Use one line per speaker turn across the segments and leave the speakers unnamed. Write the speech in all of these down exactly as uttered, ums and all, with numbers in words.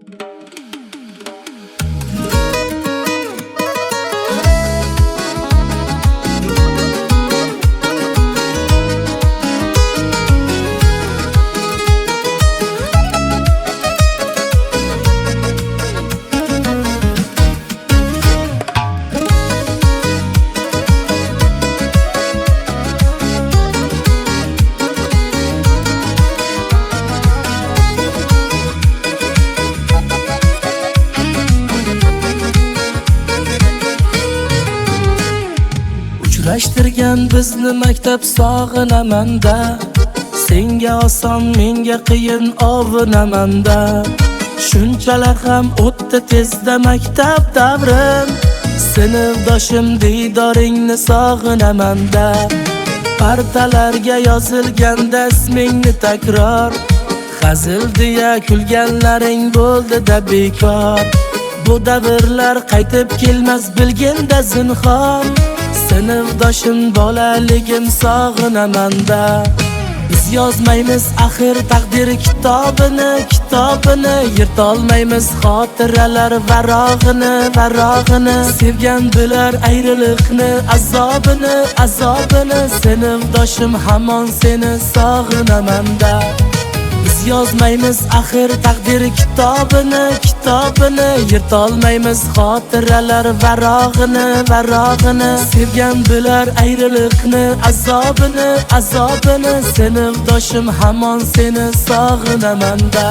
Uchrashtirgan bizni maktab sog'inaman-da, senga oson menga qiyin ovinaman-da. Shunchalar ham o'tdi tezda maktab davrim, sinfdoshim diydoringni sog'inaman-da. Partalarga yozilganda ismingni takror, hazil deya kulganlaring bo'ldi-da bekor. Bu davrlar qaytib kelmas bilganda zinhor, sinfdoshim bolaligim sog'inaman-da. Biz yozmaymiz axir taqdir kitobini, kitobini yirtolmaymiz xotiralar varog'ini, varog'ini. Sevgan bilar ayriliqni, azobini, azobini. Sinfdoshim hamon seni sog'inaman-da. Biz yozmaymiz axir taqdir kitobini, kitobini yirtolmaymiz xotiralar varog'ini, varog'ini. Sevgan bilar ayriliqni, azobini, azobini. Sinfdoshim hamon seni sog'inaman-da.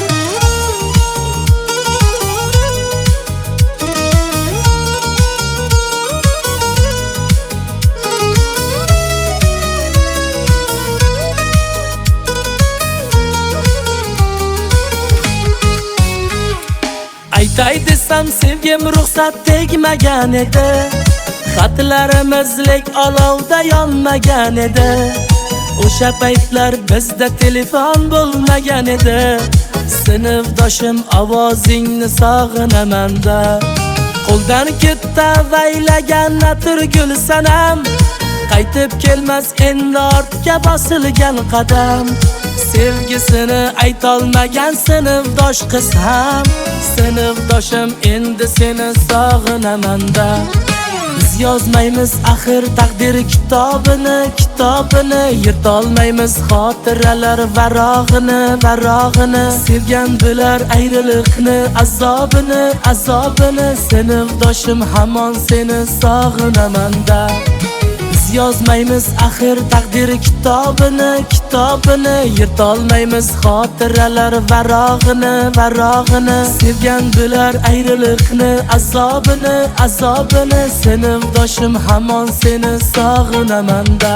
Aytay desam sevgim ruxsat tegmagan edi, xatlarimiz lek olovda yonmagan edi. O'sha paytlar bizda telefon bo'lmagan edi. Sinfdoshim ovozingni sog'inaman-da. Qo'ldan ketdi avaylagan atirgul sanam, qaytib kelmas endi ortga bosilgan qadam. Sevgisini aytolmagan sinfdosh qiz ham, sinfdoshim endi seni sog'inaman-da. Biz yozmaymiz axir taqdir kitobini, kitobini yirtolmaymiz xotiralar varog'ini, varog'ini. Sevgan bilar ayriliqni, azobini, azobini. Sinfdoshim hamon seni sog'inaman-da. Biz yozmaymiz axir taqdir kitobini, kitobini yirtolmaymiz xotiralar varog'ini, varog'ini. Sevgan bilar ayriliqni, azobini, azobini. Sinfdoshim hamon seni sog'inaman-da.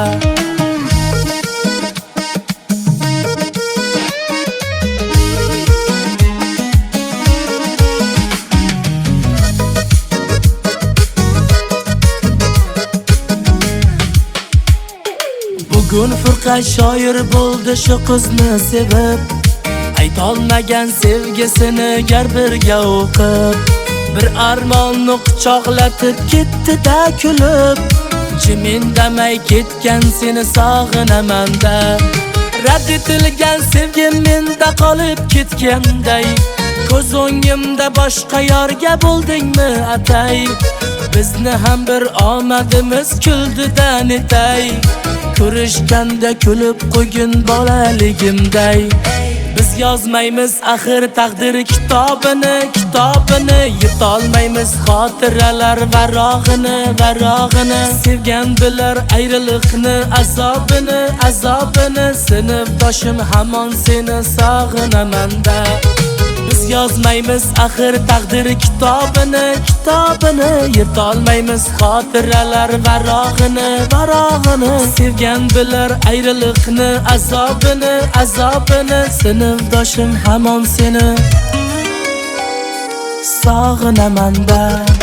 Bugun Furqa shoir bo'ldi shu qizni sevib, aytolmagan sevgisini gar birga o'qib. Bir armonni quchoqlatib ketdi-da kulib, jim indamay ketgan seni sog'inaman-da. Rad etilgan sevgim menda qolib ketganday, ko'z o'ngimda boshqa yorga bo'ldingmi atay. Bizni ham bir omadimiz kuldi-da netay, ko'rishganda kulib qo'ygin bolaligimday. Biz yozmaymiz axir taqdir kitobini, kitobini yirtolmaymiz xotiralar varog'ini, varog'ini. Sevgan bilar ayriliqni, azobini, azobini. Sinfdoshim hamon seni sog'inaman-da. Biz yozmaymiz axir taqdir kitobini, kitobini yirtolmaymiz xotiralar varog'ini, varog'ini. Sevgan bilar ayriliqni, azobini, azobini. Sinfdoshim hamon seni sog'inaman-da.